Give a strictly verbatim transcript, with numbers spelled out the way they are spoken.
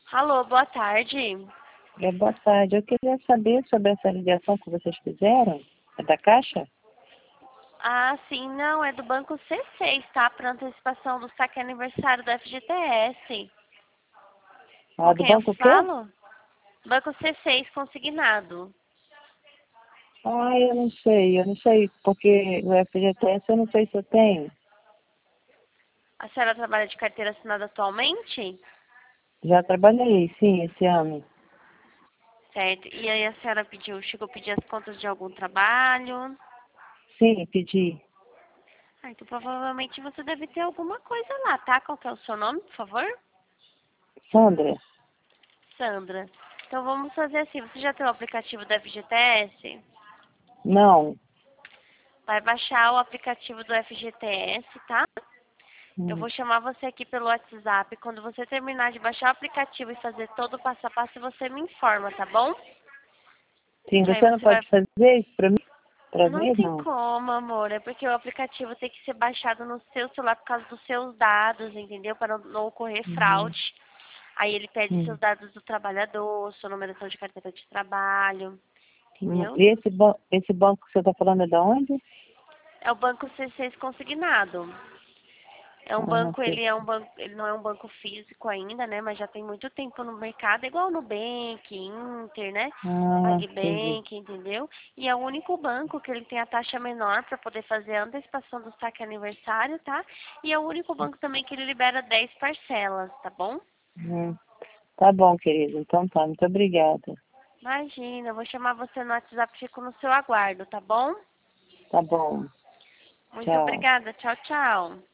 Alô, boa tarde. É, boa tarde. Eu queria saber sobre essa ligação que vocês fizeram. É da Caixa? Ah, sim, não, é do Banco C seis, tá? Para antecipação do saque aniversário do F G T S. Ah, Com do quem eu banco o quê? falo? Banco C seis, consignado. Ah, eu não sei. Eu não sei, porque o F G T S eu não sei se eu tenho. A senhora trabalha de carteira assinada atualmente? Já trabalhei, sim, esse ano. Certo. E aí a senhora pediu, chegou a pedir as contas de algum trabalho? Sim, pedi. Ah, então provavelmente você deve ter alguma coisa lá, tá? Qual que é o seu nome, por favor? Sandra? Sandra. Então vamos fazer assim, você já tem o aplicativo do F G T S? Não. Vai baixar o aplicativo do F G T S, tá? Eu Hum. vou chamar você aqui pelo WhatsApp. Quando você terminar de baixar o aplicativo e fazer todo o passo a passo, você me informa, tá bom? Sim, Que aí você não você vai... pode fazer isso para mim? Para Não mim, tem não. como, amor. É porque o aplicativo tem que ser baixado no seu celular por causa dos seus dados, entendeu? Para não, não ocorrer Uhum. fraude. Aí ele pede Hum. seus dados do trabalhador, sua numeração de carteira de trabalho, Hum. entendeu? E esse, ban esse banco que você está falando é de onde? É o Banco C seis consignado. É um Ah, banco, sei. ele é um banco, ele não é um banco físico ainda, né? Mas já tem muito tempo no mercado, é igual o Nubank, Inter, né? Ah, entendi. PagBank, entendeu? E é o único banco que ele tem a taxa menor para poder fazer a antecipação do saque aniversário, tá? E é o único banco também que ele libera dez parcelas, tá bom? Hum. Tá bom, querido. Então tá, muito obrigada. Imagina, eu vou chamar você no WhatsApp, fico no seu aguardo, tá bom? Tá bom. Muito Tchau. obrigada, tchau, tchau.